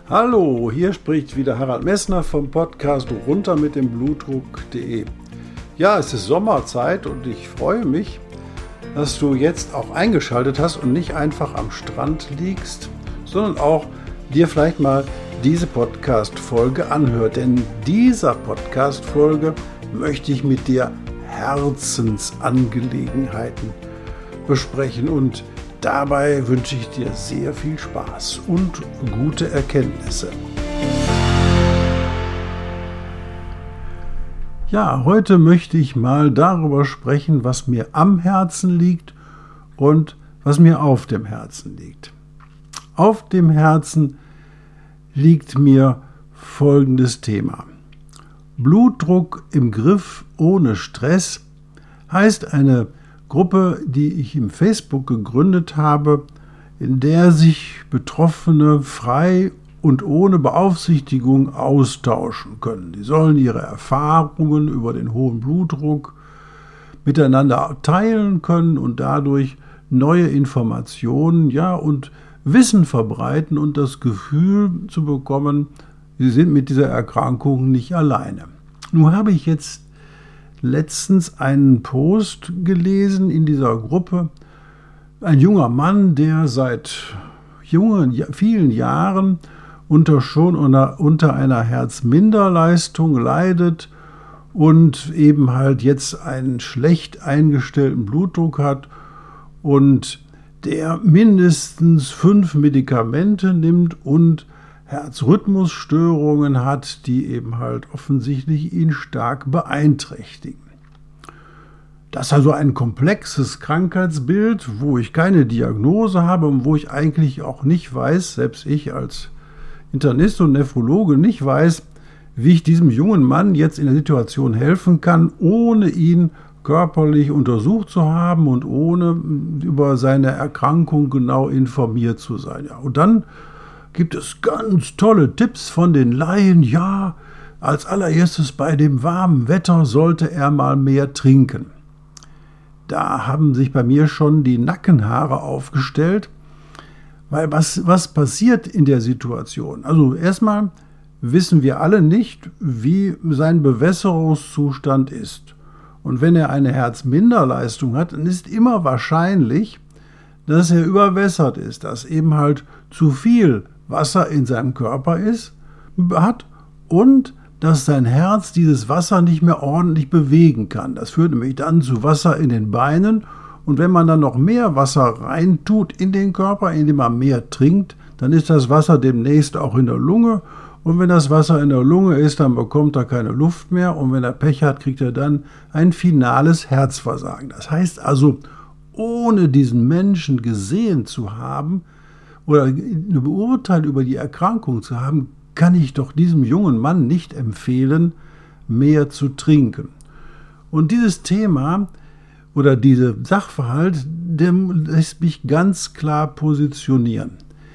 Hallo, hier spricht wieder Harald Messner vom Podcast runter mit dem Blutdruck.de. Ja, es ist Sommerzeit und ich freue mich, dass du jetzt auch eingeschaltet hast und nicht einfach am Strand liegst, sondern auch dir vielleicht mal diese Podcast-Folge anhört. Denn in dieser Podcast-Folge möchte ich mit dir Herzensangelegenheiten besprechen und dabei wünsche ich dir sehr viel Spaß und gute Erkenntnisse. Ja, heute möchte ich mal darüber sprechen, was mir am Herzen liegt und was mir auf dem Herzen liegt. Auf dem Herzen liegt mir folgendes Thema. Blutdruck im Griff ohne Stress heißt eine Gruppe, die ich im Facebook gegründet habe, in der sich Betroffene frei und ohne Beaufsichtigung austauschen können. Die sollen ihre Erfahrungen über den hohen Blutdruck miteinander teilen können und dadurch neue Informationen, und Wissen verbreiten und das Gefühl zu bekommen, sie sind mit dieser Erkrankung nicht alleine. Nun habe ich jetzt letztens einen Post gelesen in dieser Gruppe. Ein junger Mann, der seit vielen Jahren unter einer Herzminderleistung leidet und eben halt jetzt einen schlecht eingestellten Blutdruck hat und der mindestens 5 Medikamente nimmt und Herzrhythmusstörungen hat, die eben halt offensichtlich ihn stark beeinträchtigen. Das ist also ein komplexes Krankheitsbild, wo ich keine Diagnose habe und wo ich eigentlich auch nicht weiß, selbst ich als Internist und Nephrologe nicht weiß, wie ich diesem jungen Mann jetzt in der Situation helfen kann, ohne ihn körperlich untersucht zu haben und ohne über seine Erkrankung genau informiert zu sein. Ja, und dann gibt es ganz tolle Tipps von den Laien. Ja, als allererstes bei dem warmen Wetter sollte er mal mehr trinken. Da haben sich bei mir schon die Nackenhaare aufgestellt, weil was passiert in der Situation? Also erstmal wissen wir alle nicht, wie sein Bewässerungszustand ist. Und wenn er eine Herzminderleistung hat, dann ist immer wahrscheinlich, dass er überwässert ist, dass eben halt zu viel Wasser in seinem Körper hat und dass sein Herz dieses Wasser nicht mehr ordentlich bewegen kann. Das führt nämlich dann zu Wasser in den Beinen und wenn man dann noch mehr Wasser reintut in den Körper, indem man mehr trinkt, dann ist das Wasser demnächst auch in der Lunge und wenn das Wasser in der Lunge ist, dann bekommt er keine Luft mehr und wenn er Pech hat, kriegt er dann ein finales Herzversagen. Das heißt also, ohne diesen Menschen gesehen zu haben, oder eine Beurteilung über die Erkrankung zu haben, kann ich doch diesem jungen Mann nicht empfehlen, mehr zu trinken. Und dieses Thema oder dieser Sachverhalt, der lässt mich ganz klar positionieren.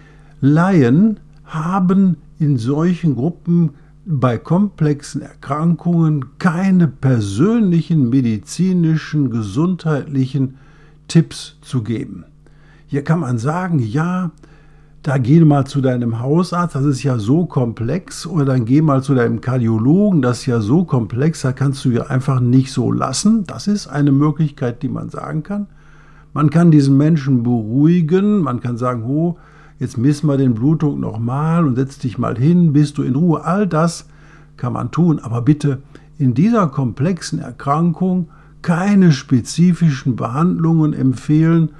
Laien haben in solchen Gruppen bei komplexen Erkrankungen keine persönlichen medizinischen, gesundheitlichen Tipps zu geben. Hier kann man sagen, ja, da geh mal zu deinem Hausarzt, das ist ja so komplex, oder dann geh mal zu deinem Kardiologen, das ist ja so komplex, da kannst du ja einfach nicht so lassen. Das ist eine Möglichkeit, die man sagen kann. Man kann diesen Menschen beruhigen, man kann sagen, oh, jetzt misst mal den Blutdruck nochmal und setz dich mal hin, bist du in Ruhe. All das kann man tun, aber bitte in dieser komplexen Erkrankung keine spezifischen Behandlungen empfehlen,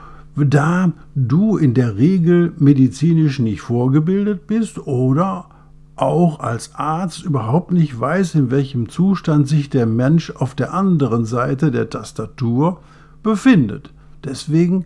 da du in der Regel medizinisch nicht vorgebildet bist oder auch als Arzt überhaupt nicht weißt, in welchem Zustand sich der Mensch auf der anderen Seite der Tastatur befindet. Deswegen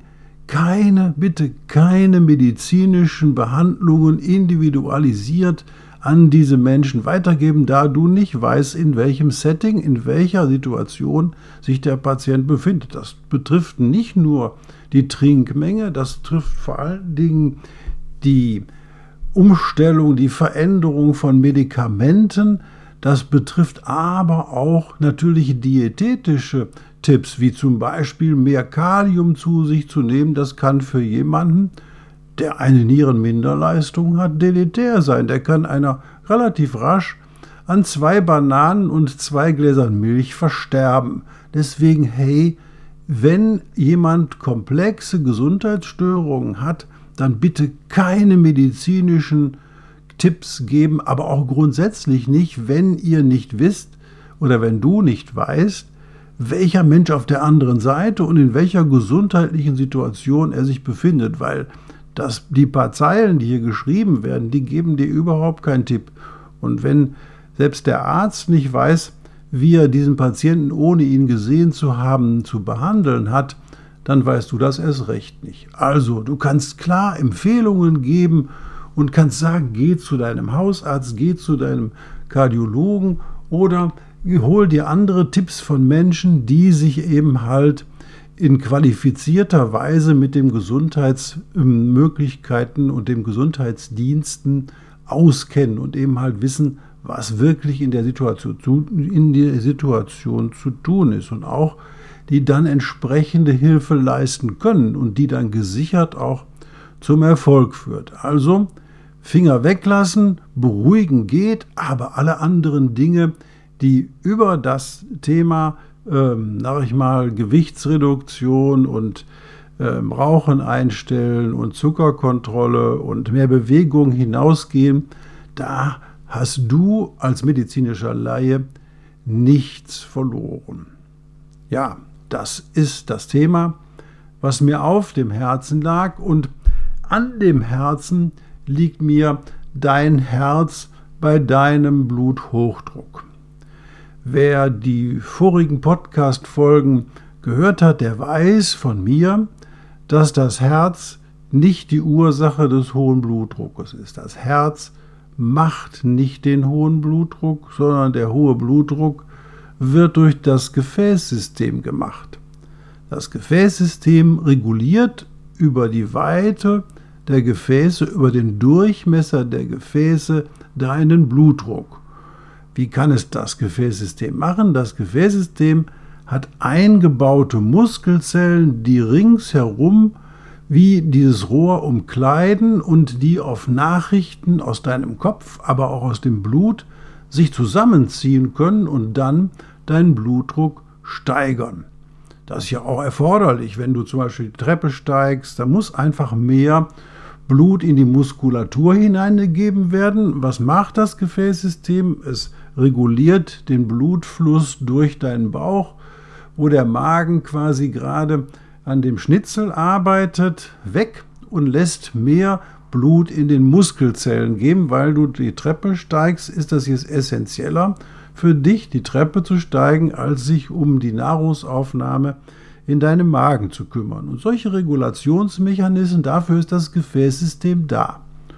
bitte keine medizinischen Behandlungen individualisiert an diese Menschen weitergeben, da du nicht weißt, in welchem Setting, in welcher Situation sich der Patient befindet. Das betrifft nicht nur die Trinkmenge, das trifft vor allen Dingen die Umstellung, die Veränderung von Medikamenten, das betrifft aber auch natürlich diätetische Tipps, wie zum Beispiel mehr Kalium zu sich zu nehmen. Das kann für jemanden, der eine Nierenminderleistung hat, deletär sein. Der kann einer relativ rasch an 2 Bananen und 2 Gläsern Milch versterben. Deswegen, hey, wenn jemand komplexe Gesundheitsstörungen hat, dann bitte keine medizinischen Tipps geben, aber auch grundsätzlich nicht, wenn ihr nicht wisst oder wenn du nicht weißt, welcher Mensch auf der anderen Seite und in welcher gesundheitlichen Situation er sich befindet, weil die paar Zeilen, die hier geschrieben werden, die geben dir überhaupt keinen Tipp. Und wenn selbst der Arzt nicht weiß, wie er diesen Patienten, ohne ihn gesehen zu haben, zu behandeln hat, dann weißt du das erst recht nicht. Also, du kannst klar Empfehlungen geben und kannst sagen, geh zu deinem Hausarzt, geh zu deinem Kardiologen oder hol dir andere Tipps von Menschen, die sich eben halt in qualifizierter Weise mit den Gesundheitsmöglichkeiten und den Gesundheitsdiensten auskennen und eben halt wissen, was wirklich in der Situation zu tun ist und auch die dann entsprechende Hilfe leisten können und die dann gesichert auch zum Erfolg führt. Also Finger weglassen, beruhigen geht, aber alle anderen Dinge, die über das Thema, Gewichtsreduktion und Rauchen einstellen und Zuckerkontrolle und mehr Bewegung hinausgehen, da hast du als medizinischer Laie nichts verloren. Ja, das ist das Thema, was mir auf dem Herzen lag, und an dem Herzen liegt mir dein Herz bei deinem Bluthochdruck. Wer die vorigen Podcast-Folgen gehört hat, der weiß von mir, dass das Herz nicht die Ursache des hohen Blutdruckes ist. Das Herz macht nicht den hohen Blutdruck, sondern der hohe Blutdruck wird durch das Gefäßsystem gemacht. Das Gefäßsystem reguliert über die Weite der Gefäße, über den Durchmesser der Gefäße deinen Blutdruck. Wie kann es das Gefäßsystem machen? Das Gefäßsystem hat eingebaute Muskelzellen, die ringsherum wie dieses Rohr umkleiden und die auf Nachrichten aus deinem Kopf, aber auch aus dem Blut sich zusammenziehen können und dann deinen Blutdruck steigern. Das ist ja auch erforderlich, wenn du zum Beispiel die Treppe steigst, da muss einfach mehr Blut in die Muskulatur hineingegeben werden. Was macht das Gefäßsystem? Es reguliert den Blutfluss durch deinen Bauch, wo der Magen quasi gerade an dem Schnitzel arbeitet, weg und lässt mehr Blut in den Muskelzellen geben. Weil du die Treppe steigst, ist das jetzt essentieller für dich, die Treppe zu steigen, als sich um die Nahrungsaufnahme in deinem Magen zu kümmern. Und solche Regulationsmechanismen, dafür ist das Gefäßsystem da.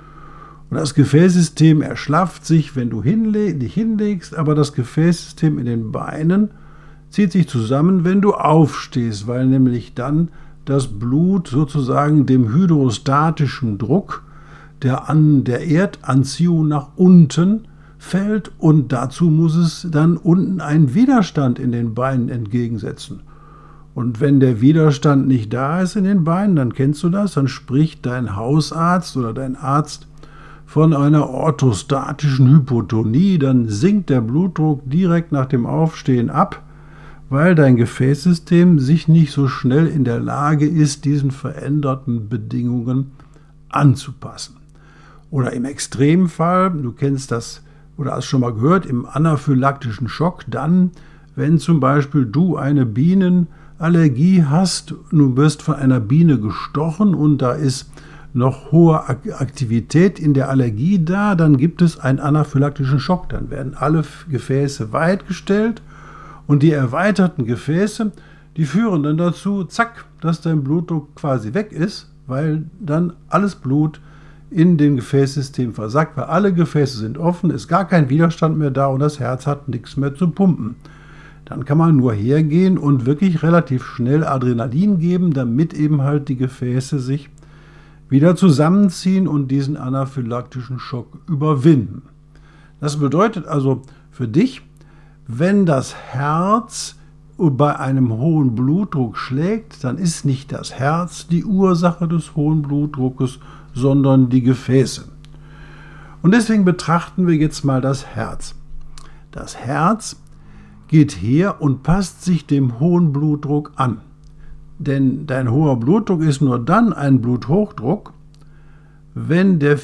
Und das Gefäßsystem erschlafft sich, wenn du dich hinlegst, aber das Gefäßsystem in den Beinen zieht sich zusammen, wenn du aufstehst, weil nämlich dann das Blut sozusagen dem hydrostatischen Druck der Erdanziehung nach unten fällt, und dazu muss es dann unten einen Widerstand in den Beinen entgegensetzen. Und wenn der Widerstand nicht da ist in den Beinen, dann kennst du das, dann spricht dein Hausarzt oder dein Arzt von einer orthostatischen Hypotonie, dann sinkt der Blutdruck direkt nach dem Aufstehen ab, weil dein Gefäßsystem sich nicht so schnell in der Lage ist, diesen veränderten Bedingungen anzupassen. Oder im Extremfall, du kennst das oder hast schon mal gehört, im anaphylaktischen Schock, dann, wenn zum Beispiel du eine Bienenallergie hast, du wirst von einer Biene gestochen und da ist noch hohe Aktivität in der Allergie da, dann gibt es einen anaphylaktischen Schock. Dann werden alle Gefäße weitgestellt und die erweiterten Gefäße, die führen dann dazu, zack, dass dein Blutdruck quasi weg ist, weil dann alles Blut in dem Gefäßsystem versackt, weil alle Gefäße sind offen, ist gar kein Widerstand mehr da und das Herz hat nichts mehr zu pumpen. Dann kann man nur hergehen und wirklich relativ schnell Adrenalin geben, damit eben halt die Gefäße sich wieder zusammenziehen und diesen anaphylaktischen Schock überwinden. Das bedeutet also für dich, wenn das Herz bei einem hohen Blutdruck schlägt, dann ist nicht das Herz die Ursache des hohen Blutdruckes, sondern die Gefäße. Und deswegen betrachten wir jetzt mal das Herz. Das Herz geht her und passt sich dem hohen Blutdruck an. Denn dein hoher Blutdruck ist nur dann ein Bluthochdruck, wenn der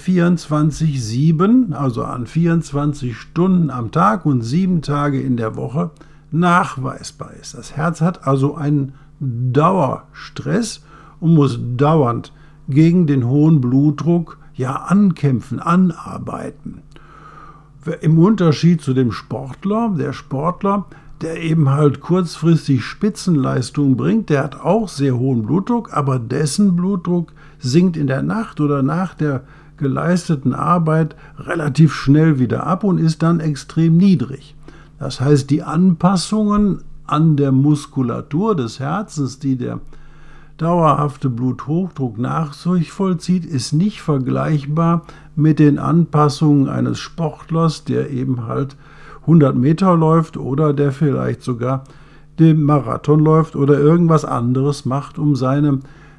24/7, also an 24 Stunden am Tag und 7 Tage in der Woche, nachweisbar ist. Das Herz hat also einen Dauerstress und muss dauernd gegen den hohen Blutdruck ankämpfen, anarbeiten. Im Unterschied zu dem Sportler, der eben halt kurzfristig Spitzenleistung bringt, der hat auch sehr hohen Blutdruck, aber dessen Blutdruck sinkt in der Nacht oder nach der geleisteten Arbeit relativ schnell wieder ab und ist dann extrem niedrig. Das heißt, die Anpassungen an der Muskulatur des Herzens, die der dauerhafte Bluthochdruck nach sich vollzieht, ist nicht vergleichbar mit den Anpassungen eines Sportlers, der eben halt 100 Meter läuft oder der vielleicht sogar den Marathon läuft oder irgendwas anderes macht, um seine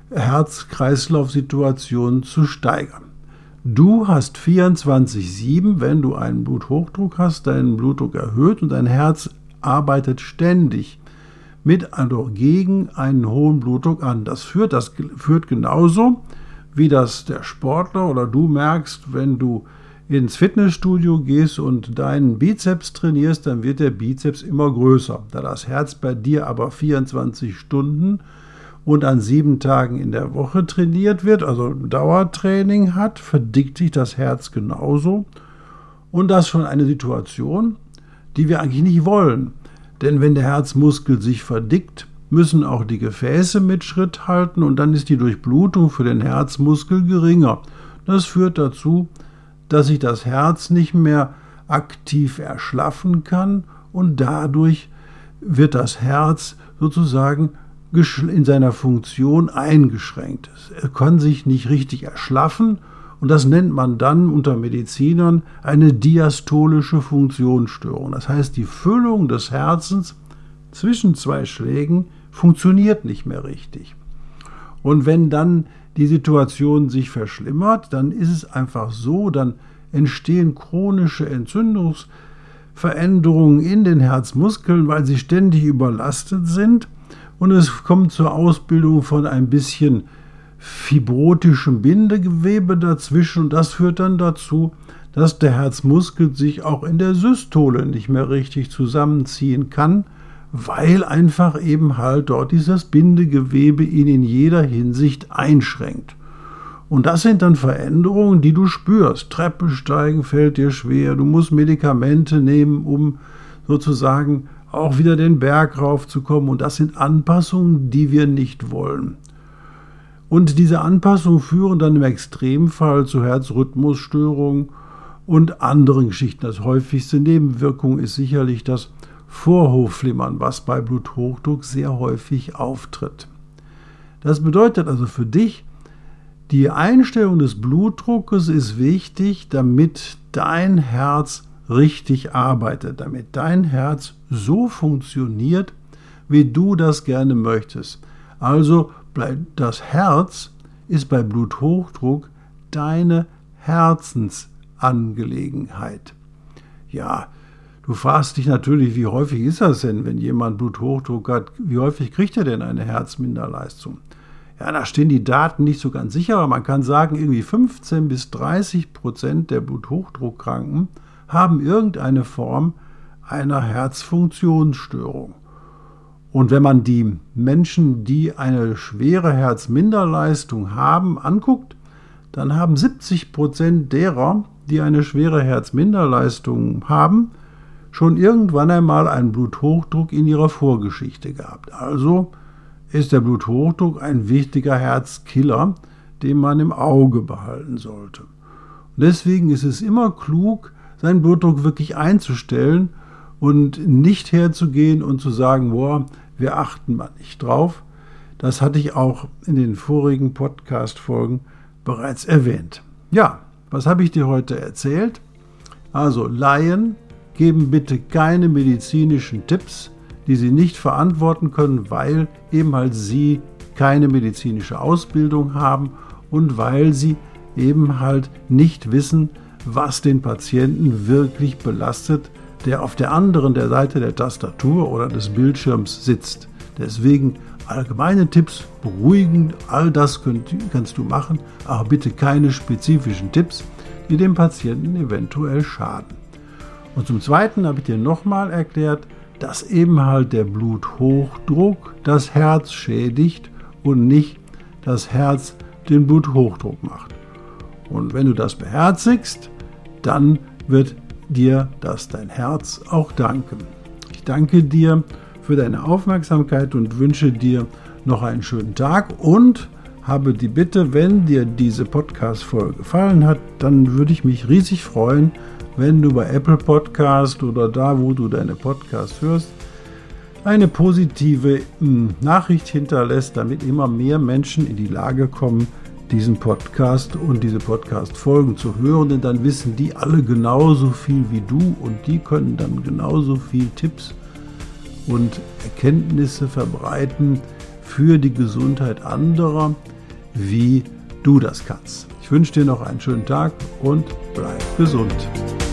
Herz-Kreislauf-Situation zu steigern. Du hast 24/7, wenn du einen Bluthochdruck hast, deinen Blutdruck erhöht und dein Herz arbeitet ständig gegen einen hohen Blutdruck an. Das führt genauso, wie das der Sportler oder du merkst, wenn du ins Fitnessstudio gehst und deinen Bizeps trainierst, dann wird der Bizeps immer größer. Da das Herz bei dir aber 24 Stunden und an 7 Tagen in der Woche trainiert wird, also Dauertraining hat, verdickt sich das Herz genauso. Und das ist schon eine Situation, die wir eigentlich nicht wollen. Denn wenn der Herzmuskel sich verdickt, müssen auch die Gefäße mit Schritt halten und dann ist die Durchblutung für den Herzmuskel geringer. Das führt dazu, dass sich das Herz nicht mehr aktiv erschlaffen kann und dadurch wird das Herz sozusagen in seiner Funktion eingeschränkt. Es kann sich nicht richtig erschlaffen und das nennt man dann unter Medizinern eine diastolische Funktionsstörung. Das heißt, die Füllung des Herzens zwischen 2 Schlägen funktioniert nicht mehr richtig. Und wenn dann die Situation sich verschlimmert, dann ist es einfach so, dann entstehen chronische Entzündungsveränderungen in den Herzmuskeln, weil sie ständig überlastet sind und es kommt zur Ausbildung von ein bisschen fibrotischem Bindegewebe dazwischen und das führt dann dazu, dass der Herzmuskel sich auch in der Systole nicht mehr richtig zusammenziehen kann, weil einfach eben halt dort dieses Bindegewebe ihn in jeder Hinsicht einschränkt. Und das sind dann Veränderungen, die du spürst. Treppe steigen fällt dir schwer, du musst Medikamente nehmen, um sozusagen auch wieder den Berg raufzukommen. Und das sind Anpassungen, die wir nicht wollen. Und diese Anpassungen führen dann im Extremfall zu Herzrhythmusstörungen und anderen Geschichten. Das häufigste Nebenwirkung ist sicherlich das Vorhofflimmern, was bei Bluthochdruck sehr häufig auftritt. Das bedeutet also für dich, die Einstellung des Blutdruckes ist wichtig, damit dein Herz richtig arbeitet, damit dein Herz so funktioniert, wie du das gerne möchtest. Also das Herz ist bei Bluthochdruck deine Herzensangelegenheit. Ja, du fragst dich natürlich, wie häufig ist das denn, wenn jemand Bluthochdruck hat, wie häufig kriegt er denn eine Herzminderleistung? Ja, da stehen die Daten nicht so ganz sicher, aber man kann sagen, irgendwie 15-30% der Bluthochdruckkranken haben irgendeine Form einer Herzfunktionsstörung. Und wenn man die Menschen, die eine schwere Herzminderleistung haben, anguckt, dann haben 70% derer, die eine schwere Herzminderleistung haben, schon irgendwann einmal einen Bluthochdruck in ihrer Vorgeschichte gehabt. Also ist der Bluthochdruck ein wichtiger Herzkiller, den man im Auge behalten sollte. Und deswegen ist es immer klug, seinen Blutdruck wirklich einzustellen und nicht herzugehen und zu sagen, boah, wir achten mal nicht drauf. Das hatte ich auch in den vorigen Podcast-Folgen bereits erwähnt. Ja, was habe ich dir heute erzählt? Also Laien geben bitte keine medizinischen Tipps, die sie nicht verantworten können, weil eben halt sie keine medizinische Ausbildung haben und weil sie eben halt nicht wissen, was den Patienten wirklich belastet, der auf der anderen Seite der Tastatur oder des Bildschirms sitzt. Deswegen allgemeine Tipps, beruhigend, all das kannst du machen, aber bitte keine spezifischen Tipps, die dem Patienten eventuell schaden. Und zum Zweiten habe ich dir nochmal erklärt, dass eben halt der Bluthochdruck das Herz schädigt und nicht das Herz den Bluthochdruck macht. Und wenn du das beherzigst, dann wird dir das dein Herz auch danken. Ich danke dir für deine Aufmerksamkeit und wünsche dir noch einen schönen Tag und habe die Bitte, wenn dir diese Podcast-Folge gefallen hat, dann würde ich mich riesig freuen, wenn du bei Apple Podcast oder da, wo du deine Podcasts hörst, eine positive Nachricht hinterlässt, damit immer mehr Menschen in die Lage kommen, diesen Podcast und diese Podcast-Folgen zu hören, denn dann wissen die alle genauso viel wie du und die können dann genauso viel Tipps und Erkenntnisse verbreiten für die Gesundheit anderer, wie du das kannst. Ich wünsche dir noch einen schönen Tag und bleib gesund.